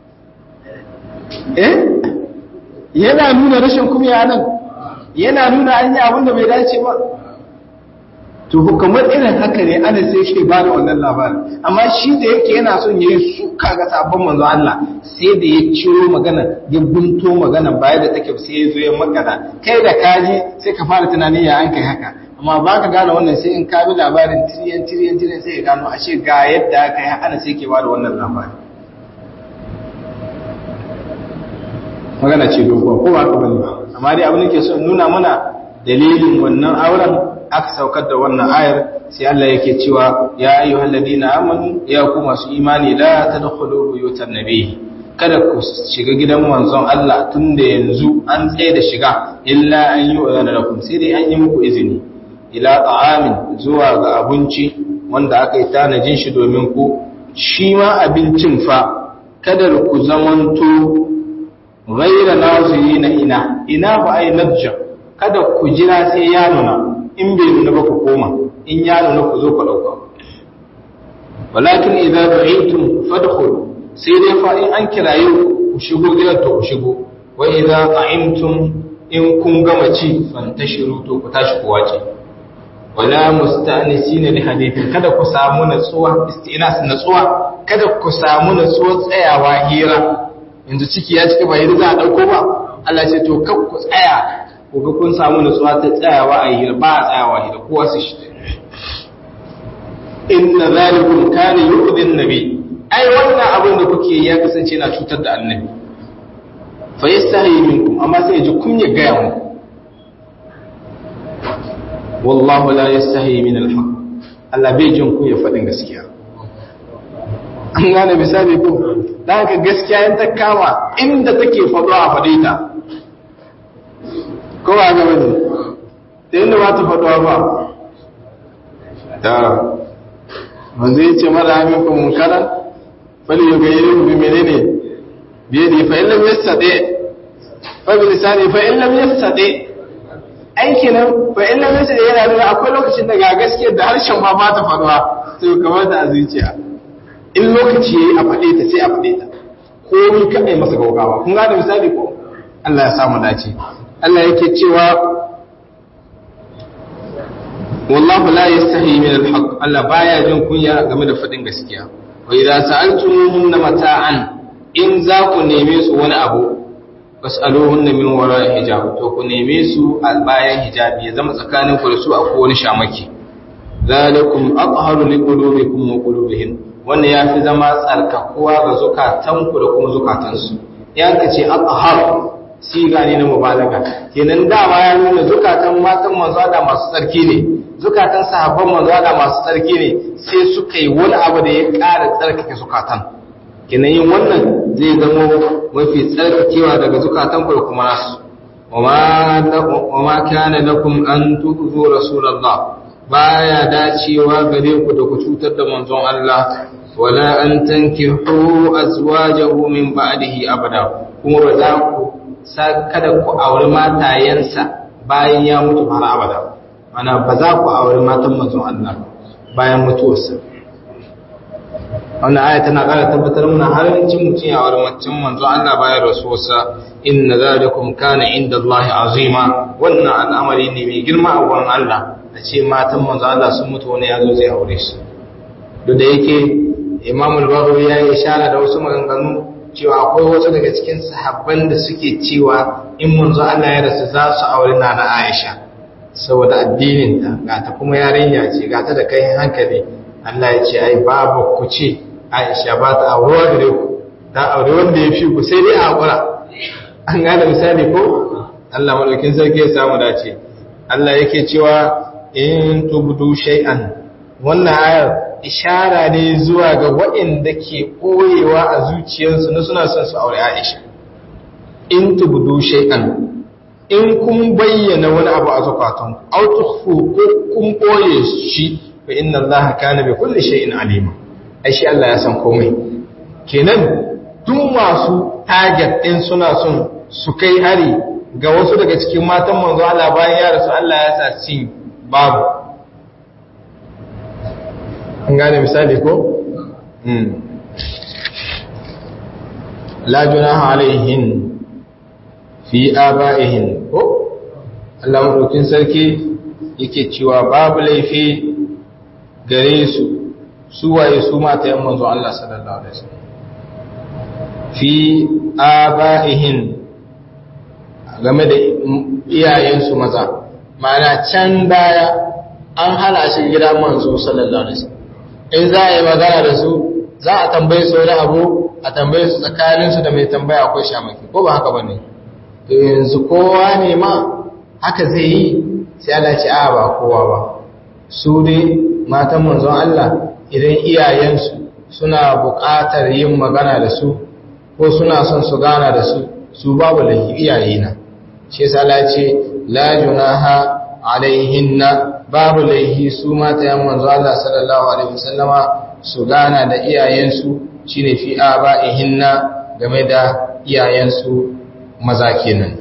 eh yana nuna rashin kumiya nan yana nuna an yi abin da bai dace ba to hukumar irin haka ne ana sai shi ba da wannan labarin amma shi da yake yana son yayi suka ga sabon manzo Allah sai da ya ciro magana ya bunto magana baya da take sai ya zo ya magana kai da kaji sai ka fara tunani ya an kai haka amma ba ka gane wannan sai in ka bi labarin tiriyan tiriyan tiriyan sai ka gano ashe ga yadda aka yi ana sai ke ba da wannan labarin magana ce dogon ko ba ka bane ba amma dai abin da ke so nuna mana dalilin wannan auren aka saukar da wannan ayar sai Allah yake cewa ya ayyuhal ladina amanu ya ku masu imani la tadkhulu buyutan nabiy kada ku shiga gidan manzon Allah tunda yanzu an tsaye da shiga illa an yi wa lakum sai dai an yi muku izini ila ta'amin zuwa ga abinci wanda aka yi tanajin shi domin ku shi ma abincin fa kada ku zamanto ghayra nazirina ina ina ba ai najja kada ku jira sai ya nuna in bai nuna ba ku koma in ya nuna ku zo ku dauka walakin idza du'itum fadkhulu sai dai fa in an kiraye ku shigo gidan to ku shigo wa idza ta'imtum in kun gama ci fantashiru to ku tashi ku wace wala musta'nisina li hadithin kada ku samu natsuwa istinas natsuwa kada ku samu natsuwa tsayawa hira yanzu ciki ya cika ba hira za a dauko ba Allah ce to kar ku tsaya ku ga kun samu natsuwa ta tsayawa a hira ba a tsayawa hira kowa su shi inna zalikum kana yu'dhi an-nabi ai wannan abin da kuke ya kasance na cutar da annabi fa yastahi minkum amma sai ji kun ya gaya mu wallahu la yastahi min al-haq Allah bai jin ku ya fadin gaskiya an gane misali ko dan ka gaskiya in ta kama inda take fado a fade ta ko ba ga wani da inda ba ta fado ba da manzo yace mara aminkum munkaran fali yughayyiru bi menene bi yadi fa in lam yastati fa bi lisani fa in lam yastati aiki nan fa in lam yastati yana nuna akwai lokacin da ga gaskiyar da harshen ma ba ta faruwa to kamar da zuciya in lokaci yayi a fade ta sai a fade ta ko mun kai masa gaugawa kun ga da misali ko Allah ya samu dace Allah yake cewa wallahu la yastahi min al-haq Allah baya jin kunya game da fadin gaskiya wa idza sa'altumuhunna mata'an in za ku neme su wani abu fas'aluhunna min wara'i hijab to ku neme su a bayan hijabi ya zama tsakanin ku da su akwai wani shamaki zalikum aqharu liqulubikum wa qulubihim wannan yafi zama tsarkakuwa ga zukatanku da kuma zukatansu yan kace aqhar siga ne na mubalaga kenan dama ya nuna zukatan matan manzo da masu tsarki ne zukatan sahabban manzo da masu tsarki ne sai suka yi wani abu da ya ƙara tsarkake zukatan kenan yin wannan zai zama mafi tsarkakewa daga zukatan ku da kuma nasu wama kana lakum an tu'zu rasulullah baya dacewa gare ku da ku cutar da manzon Allah wala an tankihu azwajahu min ba'dihi abada kuma ba za ku kada ku auri matayensa bayan ya mutu har abada ana ba za ku auri matan manzon Allah bayan mutuwarsa wannan aya tana ƙara tabbatar mana halaccin mutum ya auri matan manzon Allah bayan rasuwarsa inna zalikum kana inda Allah azima wannan al'amari ne mai girma a wurin Allah a ce matan manzon Allah sun mutu wani yazo zai aure su duk da yake Imam al-Baghawi ya yi ishara da wasu maganganu cewa akwai wasu daga cikin sahabban da suke cewa in manzo Allah ya rasu za su aure nana Aisha saboda addinin ta ga ta kuma yarinya ce ga ta da kai hankali Allah ya ce ai babu ku ce Aisha ba ta aure gare ku dan aure wanda ya fi ku sai dai a hakura an gane misali ko Allah madaukin sarki ya samu dace Allah yake cewa in tubdu shay'an wannan ayar ishara ne zuwa ga waɗanda ke ɓoyewa a zuciyarsu na suna son su aure Aisha. In tubdu shay'an in kun bayyana wani abu a zakatun aw tukhfu ko kun ɓoye shi fa inna Allah kana bi kulli shay'in alima. Ai shi Allah ya san komai. Kenan duk masu target din suna son su kai hari ga wasu daga cikin matan manzo Allah bayan ya rasu Allah ya sa cin babu an gane misali ko? la junaha alaihin fi aba'ihin ko? Allah maɗaukin sarki yake cewa babu laifi gare su su waye su mata yan manzo Allah sallallahu alaihi wasallam fi aba'ihin game da iyayensu maza ma'ana can baya an hana shi gida manzo sallallahu alaihi wasallam in za a yi magana da su za a tambaye su wani abu a tambaye su tsakaninsu da mai tambaya akwai shamaki ko ba haka ba ne to yanzu kowa ne ma haka zai yi sai Allah ce a ba kowa ba su dai matan manzon Allah idan iyayensu suna buƙatar yin magana da su ko suna son su gana da su su babu da iyayena shi yasa Allah ce la junaha alaihinna babu laihi su mata yan manzo Allah sallallahu alaihi wasallama su gana da iyayensu shine fi aba'ihinna game da iyayensu maza kenan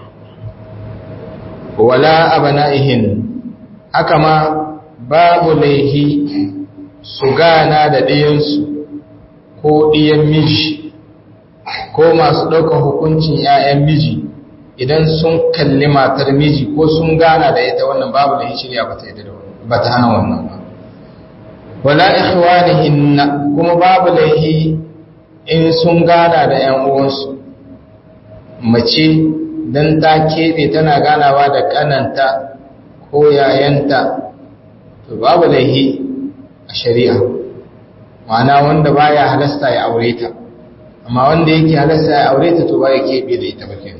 wala abana'ihin haka ma babu laihi su gana da ɗiyansu ko ɗiyan miji ko masu ɗaukar hukuncin ‘ya'yan miji idan sun kalli matar miji ko sun gana da ita wannan babu laihi shirya ba ta yi da ba ta hana wannan ba wala ikhwanihinna kuma babu laihi in sun gana da ‘yan uwansu mace don ta keɓe tana ganawa da ƙananta ko yayanta to babu laihi a shari'a ma'ana wanda baya halasta ya aure ta amma wanda yake halasta ya aure ta to baya keɓe da ita bakin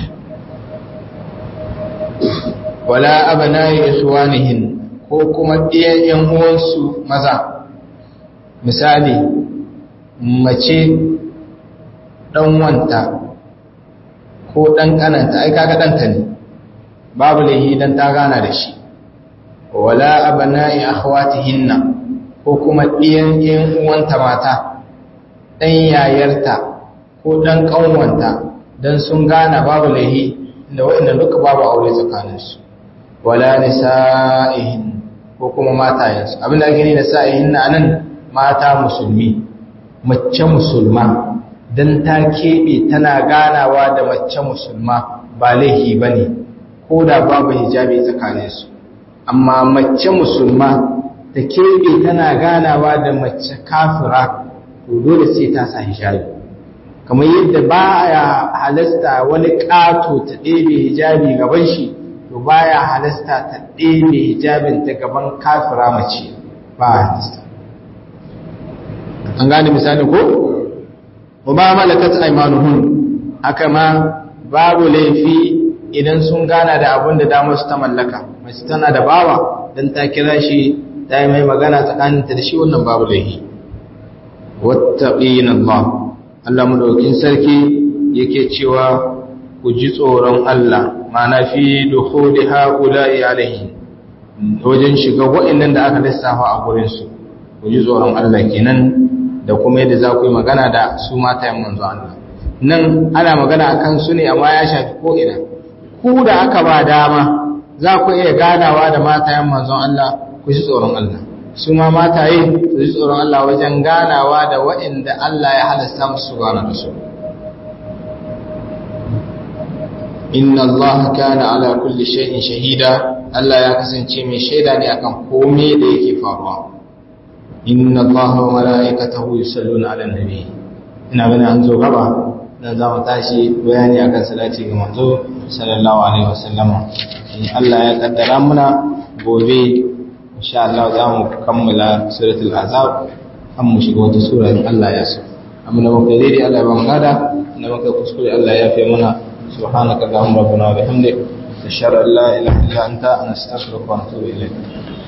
wala abana'i ikhwanihin ko kuma ɗiyan ‘yan uwansu maza misali mace ɗan wanta ko ɗan ƙananta ai kaga ɗanta ne babu laihi dan ta gana da shi wala abana'i akhwatihinna ko kuma ɗiyan ƴan uwanta mata, ɗan yayarta ko ɗan ƙanwanta don sun gana babu laihi da waɗanda duka babu aure tsakaninsu. Wala nisa'ihin ko kuma matayensu. Abin da ake ne nisa'ihin na nan mata musulmi, mace musulma, don ta keɓe tana ganawa da mace musulma ba laihi ba ne, ko da babu hijabi tsakaninsu. Amma mace musulma ta keɓe tana ganawa da mace kafira, to dole sai ta sa hijabi. Kamar yadda ba ya halasta wani ƙato ta ɗebe hijabi gaban shi, to ba ya halasta ta ɗebe hijabin ta gaban kafira mace, ba ya halasta. An gane misali ko? Wa ba malakat aymanuhun, haka ma babu laifi idan sun gana da abin da damar su ta mallaka. Mace tana da bawa don ta kira shi ta yi mai magana tsakaninta da shi, wannan babu laifi. Wattaqina Allah, Allah madaukin sarki yake cewa ku ji tsoron Allah, ma'ana fi dukhuli haula'i alaihi, wajen shiga wa'annan da aka lissafa a gurin su, ku ji tsoron Allah kenan, da kuma yadda za ku yi magana da su matayen manzo Allah. Nan ana magana akan su ne, amma ya shafi ko ina. Ku da aka ba dama za ku iya ganawa da matayen manzon Allah, ku ji tsoron Allah. Su ma mataye su ji tsoron Allah wajen ganawa da waɗanda Allah ya halasta musu gana da su. Inna Allah kana ala kulli shay'in shahida, Allah ya kasance mai shaida ne akan komai da yake faruwa. Inna Allah wa mala'ikatahu yusalluna 'alan nabi. Ina ganin an zo gaba dan zamu tashi bayani akan salati ga manzo sallallahu alaihi wasallam. In Allah ya kaddara muna gobe insha Allah za mu kammala suratul azab, an mu shiga wata sura in Allah ya so. Amma da muka daidai Allah ya ba mu gada, da muka kuskure Allah ya fi mana. Subhanaka Allahumma rabbana wa bihamdik, ashhadu an la ilaha illa anta, nastaghfiruka wa natubu ilayk.